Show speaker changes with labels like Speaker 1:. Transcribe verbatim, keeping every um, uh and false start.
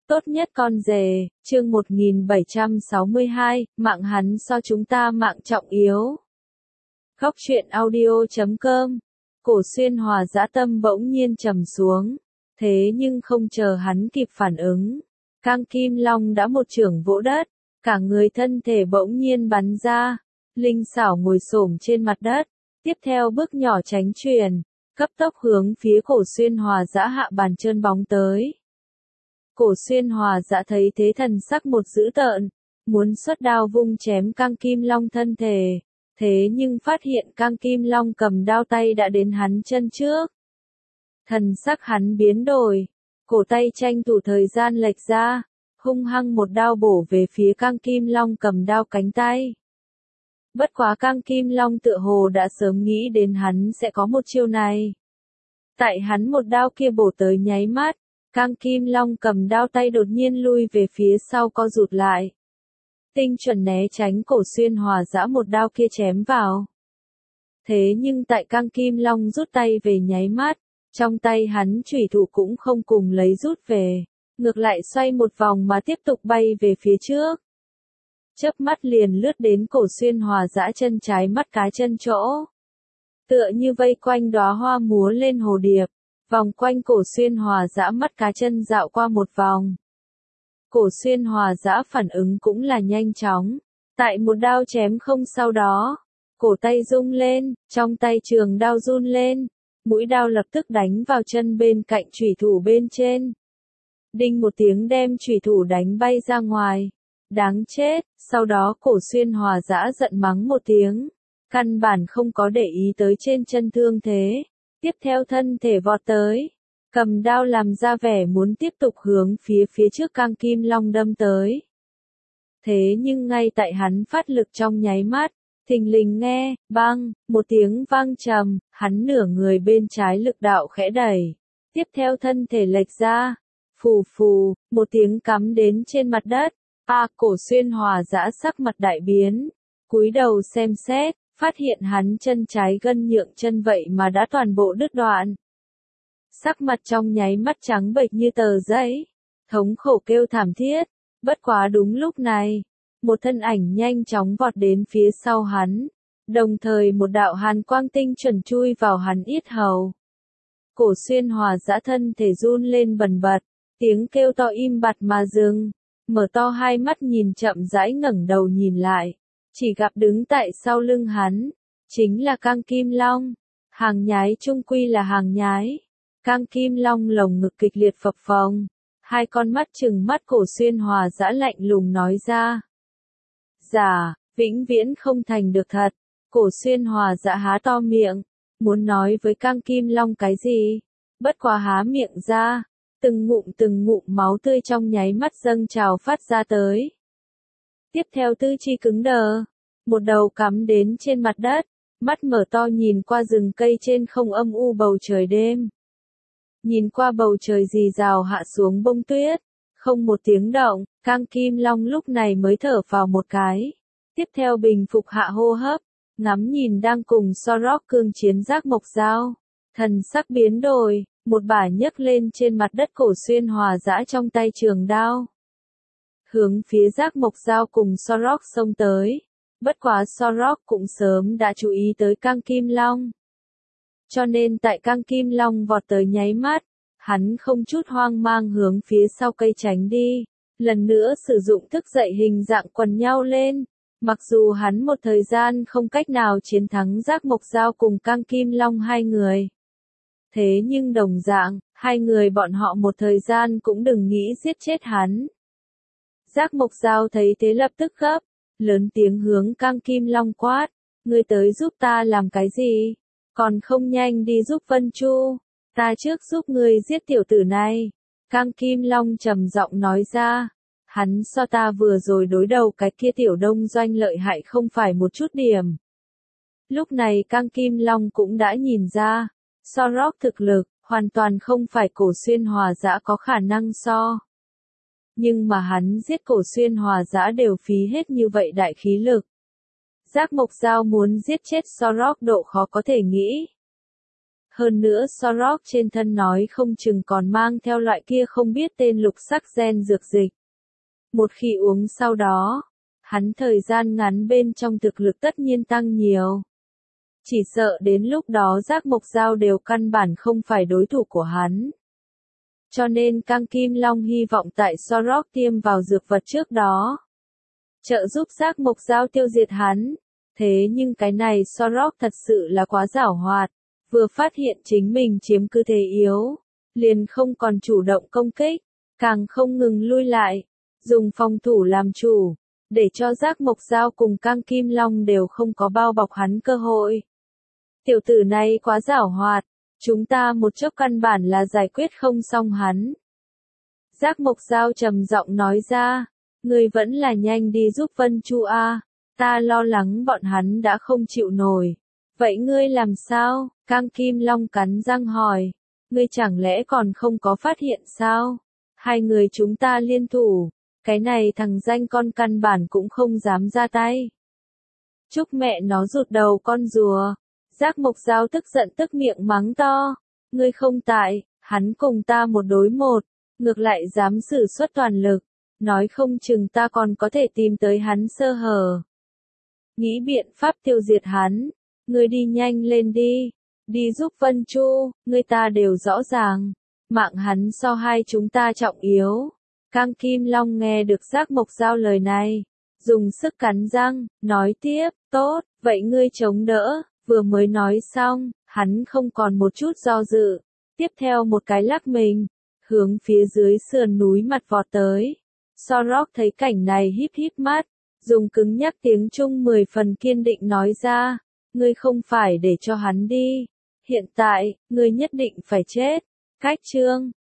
Speaker 1: Tốt nhất con rể, chương một nghìn bảy trăm sáu mươi hai, mạng hắn so chúng ta mạng trọng yếu. Góc truyện audio chấm com. Cổ Xuyên Hòa dã tâm bỗng nhiên trầm xuống, thế nhưng không chờ hắn kịp phản ứng, Cang Kim Long đã một chưởng vỗ đất, cả người thân thể bỗng nhiên bắn ra, linh xảo ngồi xổm trên mặt đất, tiếp theo bước nhỏ tránh truyền, cấp tốc hướng phía Cổ Xuyên Hòa dã hạ bàn trơn bóng tới. Cổ Xuyên Hòa dã thấy thế thần sắc một dữ tợn, muốn xuất đao vung chém Cang Kim Long thân thể, thế nhưng phát hiện Cang Kim Long cầm đao tay đã đến hắn chân trước. Thần sắc hắn biến đổi, cổ tay tranh thủ thời gian lệch ra, hung hăng một đao bổ về phía Cang Kim Long cầm đao cánh tay. Bất quá Cang Kim Long tựa hồ đã sớm nghĩ đến hắn sẽ có một chiêu này. Tại hắn một đao kia bổ tới nháy mắt, Cang Kim Long cầm đao tay đột nhiên lui về phía sau co rụt lại. Tinh chuẩn né tránh Cổ Xuyên Hòa dã một đao kia chém vào. Thế nhưng tại Cang Kim Long rút tay về nháy mắt, trong tay hắn chủy thủ cũng không cùng lấy rút về, ngược lại xoay một vòng mà tiếp tục bay về phía trước. Chớp mắt liền lướt đến Cổ Xuyên Hòa dã chân trái mắt cá chân chỗ. Tựa như vây quanh đóa hoa múa lên hồ điệp, vòng quanh Cổ Xuyên Hòa dã mắt cá chân dạo qua một vòng. Cổ Xuyên Hòa dã phản ứng cũng là nhanh chóng, tại một đao chém không sau đó, cổ tay rung lên, trong tay trường đao run lên, mũi đao lập tức đánh vào chân bên cạnh chủy thủ bên trên. Đinh một tiếng đem chủy thủ đánh bay ra ngoài. Đáng chết, sau đó Cổ Xuyên Hòa dã giận mắng một tiếng, căn bản không có để ý tới trên chân thương thế, tiếp theo thân thể vọt tới, cầm đao làm ra vẻ muốn tiếp tục hướng phía phía trước Cang Kim Long đâm tới. Thế nhưng ngay tại hắn phát lực trong nháy mắt, thình lình nghe, bang, một tiếng vang trầm, hắn nửa người bên trái lực đạo khẽ đẩy, tiếp theo thân thể lệch ra, phù phù, một tiếng cắm đến trên mặt đất. A Cổ Xuyên Hòa dã sắc mặt đại biến, cúi đầu xem xét, phát hiện hắn chân trái gân nhượng chân vậy mà đã toàn bộ đứt đoạn. Sắc mặt trong nháy mắt trắng bệch như tờ giấy, thống khổ kêu thảm thiết, bất quá đúng lúc này, một thân ảnh nhanh chóng vọt đến phía sau hắn, đồng thời một đạo hàn quang tinh chuẩn chui vào hắn yết hầu. Cổ Xuyên Hòa dã thân thể run lên bần bật, tiếng kêu to im bặt mà dừng. Mở to hai mắt nhìn chậm rãi ngẩng đầu nhìn lại, chỉ gặp đứng tại sau lưng hắn, chính là Cang Kim Long. Hàng nhái chung quy là hàng nhái. Cang Kim Long lồng ngực kịch liệt phập phồng, hai con mắt trừng mắt Cổ Xuyên Hòa dã lạnh lùng nói ra. Giả, vĩnh viễn không thành được thật. Cổ Xuyên Hòa dã há to miệng, muốn nói với Cang Kim Long cái gì, bất quá há miệng ra. Từng ngụm từng ngụm máu tươi trong nháy mắt dâng trào phát ra tới. Tiếp theo tư chi cứng đờ, một đầu cắm đến trên mặt đất, mắt mở to nhìn qua rừng cây trên không âm u bầu trời đêm. Nhìn qua bầu trời rì rào hạ xuống bông tuyết, không một tiếng động, Cang Kim Long lúc này mới thở vào một cái. Tiếp theo bình phục hạ hô hấp, ngắm nhìn đang cùng Sorok cương chiến Giác Mộc Dao, thần sắc biến đổi. Một bả nhấc lên trên mặt đất Cổ Xuyên Hòa dã trong tay trường đao. Hướng phía Giác Mộc Dao cùng Sorok xông tới. Bất quá Sorok cũng sớm đã chú ý tới Cang Kim Long. Cho nên tại Cang Kim Long vọt tới nháy mắt, hắn không chút hoang mang hướng phía sau cây tránh đi. Lần nữa sử dụng thức dậy hình dạng quần nhau lên. Mặc dù hắn một thời gian không cách nào chiến thắng Giác Mộc Dao cùng Cang Kim Long hai người. Thế nhưng đồng dạng, hai người bọn họ một thời gian cũng đừng nghĩ giết chết hắn. Giác Mộc Dao thấy thế lập tức gấp, lớn tiếng hướng Cang Kim Long quát, ngươi tới giúp ta làm cái gì? Còn không nhanh đi giúp Vân Chu, ta trước giúp ngươi giết tiểu tử này. Cang Kim Long trầm giọng nói ra, hắn so ta vừa rồi đối đầu cái kia tiểu đông doanh lợi hại không phải một chút điểm. Lúc này Cang Kim Long cũng đã nhìn ra. Sorok thực lực, hoàn toàn không phải Cổ Xuyên Hòa dã có khả năng so. Nhưng mà hắn giết Cổ Xuyên Hòa dã đều phí hết như vậy đại khí lực. Giác Mộc Dao muốn giết chết Sorok độ khó có thể nghĩ. Hơn nữa Sorok trên thân nói không chừng còn mang theo loại kia không biết tên lục sắc gen dược dịch. Một khi uống sau đó, hắn thời gian ngắn bên trong thực lực tất nhiên tăng nhiều. Chỉ sợ đến lúc đó Giác Mộc Dao đều căn bản không phải đối thủ của hắn. Cho nên Cang Kim Long hy vọng tại Sorok tiêm vào dược vật trước đó, trợ giúp Giác Mộc Dao tiêu diệt hắn. Thế nhưng cái này Sorok thật sự là quá giảo hoạt, vừa phát hiện chính mình chiếm cứ thế yếu, liền không còn chủ động công kích, càng không ngừng lui lại, dùng phòng thủ làm chủ, để cho Giác Mộc Dao cùng Cang Kim Long đều không có bao bọc hắn cơ hội. Tiểu tử này quá giảo hoạt, chúng ta một chốc căn bản là giải quyết không xong hắn. Giác Mộc Dao trầm giọng nói ra, ngươi vẫn là nhanh đi giúp Vân Chu a, ta lo lắng bọn hắn đã không chịu nổi. Vậy ngươi làm sao? Cang Kim Long cắn răng hỏi, ngươi chẳng lẽ còn không có phát hiện sao? Hai người chúng ta liên thủ, cái này thằng danh con căn bản cũng không dám ra tay. Chúc mẹ nó rụt đầu con rùa. Giác Mộc Dao tức giận tức miệng mắng to, ngươi không tại, hắn cùng ta một đối một, ngược lại dám sử xuất toàn lực, nói không chừng ta còn có thể tìm tới hắn sơ hở. Nghĩ biện pháp tiêu diệt hắn, ngươi đi nhanh lên đi, đi giúp Vân Chu, ngươi ta đều rõ ràng, mạng hắn so hai chúng ta trọng yếu. Cang Kim Long nghe được Giác Mộc Dao lời này, dùng sức cắn răng, nói tiếp, tốt, vậy ngươi chống đỡ. Vừa mới nói xong, hắn không còn một chút do dự, tiếp theo một cái lắc mình, hướng phía dưới sườn núi mặt vọt tới. Sorok thấy cảnh này híp híp mắt, dùng cứng nhắc tiếng Trung mười phần kiên định nói ra, ngươi không phải để cho hắn đi, hiện tại, ngươi nhất định phải chết. Cách chương